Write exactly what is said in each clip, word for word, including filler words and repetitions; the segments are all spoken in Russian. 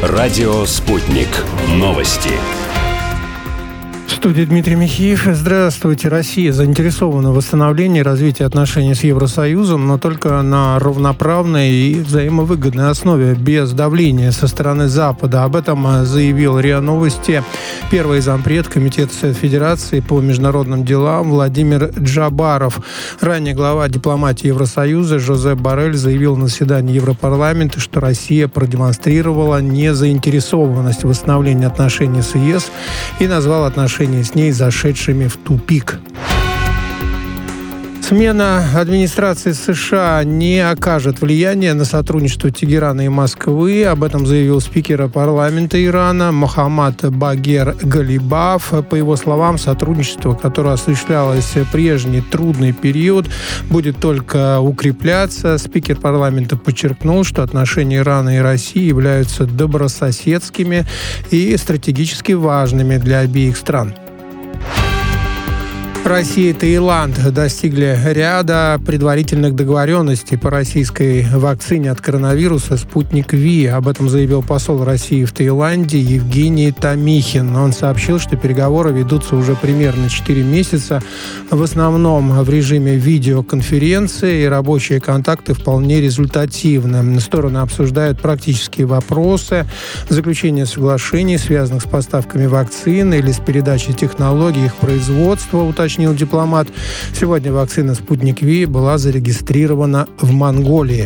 Радио «Спутник». Новости. В студии Дмитрий Михеев. Здравствуйте. Россия заинтересована в восстановлении и развитии отношений с Евросоюзом, но только на равноправной и взаимовыгодной основе, без давления со стороны Запада. Об этом заявил РИА Новости первый зампред Комитета Совета Федерации по международным делам Владимир Джабаров. Ранее глава дипломатии Евросоюза Жозеп Боррель заявил на заседании Европарламента, что Россия продемонстрировала незаинтересованность в восстановлении отношений с ЕС и назвал отношения с ней зашедшими в тупик. Смена администрации США не окажет влияния на сотрудничество Тегерана и Москвы. Об этом заявил спикер парламента Ирана Мохаммад Багер Галибаф. По его словам, сотрудничество, которое осуществлялось в прежний трудный период, будет только укрепляться. Спикер парламента подчеркнул, что отношения Ирана и России являются добрососедскими и стратегически важными для обеих стран. Россия и Таиланд достигли ряда предварительных договоренностей по российской вакцине от коронавируса «Спутник Ви». Об этом заявил посол России в Таиланде Евгений Томихин. Он сообщил, что переговоры ведутся уже примерно четыре месяца, в основном в режиме видеоконференции, и рабочие контакты вполне результативны. Стороны обсуждают практические вопросы, заключение соглашений, связанных с поставками вакцин или с передачей технологий их производства, уточнил дипломат. Сегодня вакцина «Спутник Ви» была зарегистрирована в Монголии.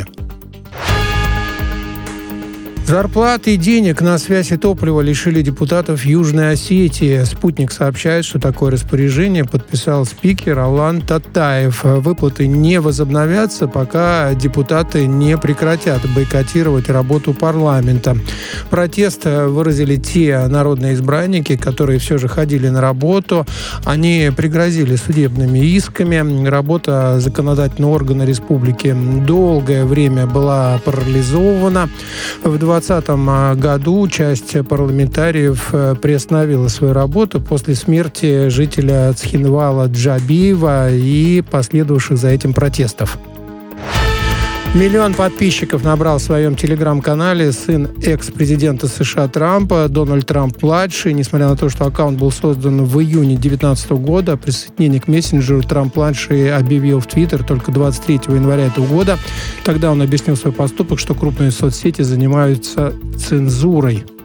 Зарплаты и денег на связь и топливо лишили депутатов Южной Осетии. «Спутник» сообщает, что такое распоряжение подписал спикер Алан Татаев. Выплаты не возобновятся, пока депутаты не прекратят бойкотировать работу парламента. Протест выразили те народные избранники, которые все же ходили на работу. Они пригрозили судебными исками. Работа законодательного органа республики долгое время была парализована. В двадцать двадцатом году часть парламентариев приостановила свою работу после смерти жителя Цхинвала Джабиева и последовавших за этим протестов. Миллион подписчиков набрал в своем телеграм-канале сын экс-президента США Трампа, Дональд Трамп-младший. Несмотря на то, что аккаунт был создан в июне две тысячи девятнадцатого года, о присоединении к мессенджеру Трамп-младший объявил в Твиттер только двадцать третьего января этого года. Тогда он объяснил свой поступок, что крупные соцсети занимаются цензурой.